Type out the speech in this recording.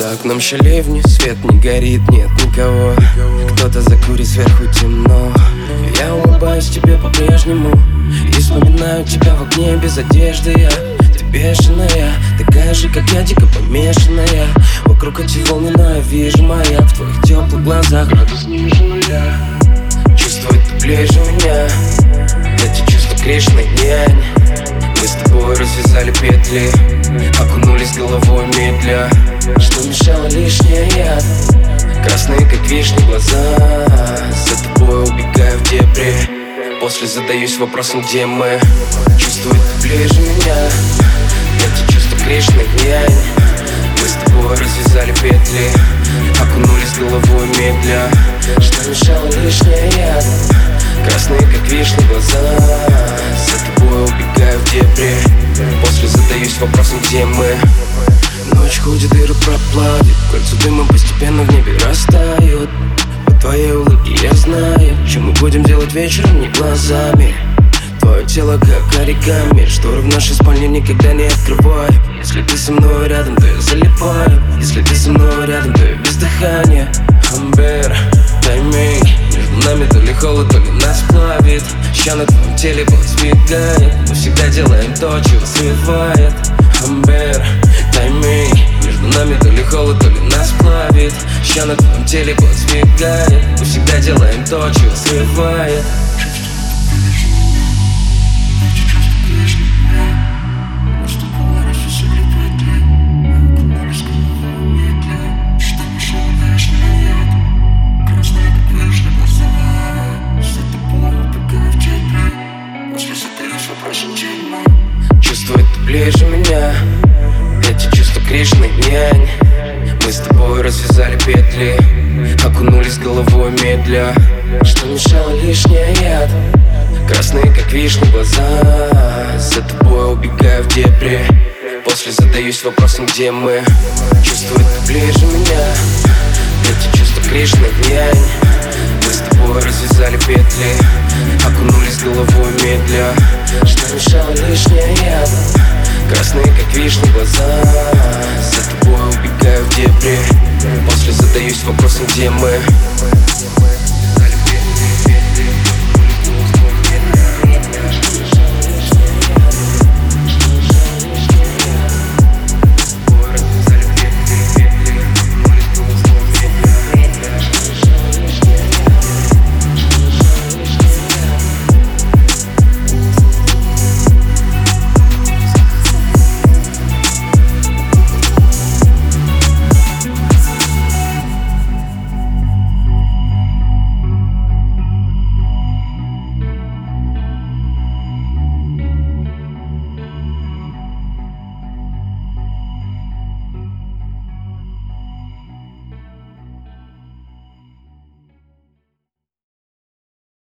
За окном еще ливни, свет не горит, нет никого. Кто-то закурит, сверху темно. Я улыбаюсь тебе по-прежнему и вспоминаю тебя в окне без одежды. Ты бешеная, такая же, как я, дико помешанная. Вокруг эти волны, но я вижу маяк в твоих теплых глазах. Градус ниже нуля. Чувствую, ты ближе меня. Эти чувства Кришны, нянь. Мы с тобой развязали петли, окунулись головой медля. Что мешало лишнее яд? Красные, как вишни, глаза. За тобой убегаю в дебри. После задаюсь вопросом, где мы. Чувствую, ты ближе меня. Эти чувства Кришны, нянь. Мы с тобой развязали петли, окунулись головой медля. Что мешало лишнее яд? Красные, как вишни, глаза. За тобой убегаю в дебри. После задаюсь вопросом, где мы. Ночь ходит, дыры проплавит. Кольца дыма постепенно в небе растают. По твоей улыбке я знаю, что мы будем делать вечером, не глазами. Твое тело как оригами, шторы в нашей спальне никогда не открываю. Если ты со мной рядом, то я залипаю. Если ты со мной рядом, то я без дыхания. Амбер, тайминг. Между нами то ли холод, то ли нас плавит. Ща на твоем теле пот сбегает. Мы всегда делаем то, чего срывает. Амбер, тайминг. Между нами то ли холод, то ли нас плавит. Ща на твоем теле пот сбегает. Мы всегда делаем то, чего срывает. Чувствует, ты ближе меня. Эти чувства Кришны, нянь. Мы с тобой развязали петли, окунулись головой медля. Что мешало лишнее яд? Красные, как вишни, глаза. За тобой убегаю в дебри. После задаюсь вопросом, где мы. Чувствует, ты ближе меня. Эти чувства Кришны, нянь. Мы с тобой развязали петли, окунулись головой медля. Что мешало лишнее яд? Красные, как вишни, глаза. За тобой убегаю в дебри. После задаюсь вопросом, где мы.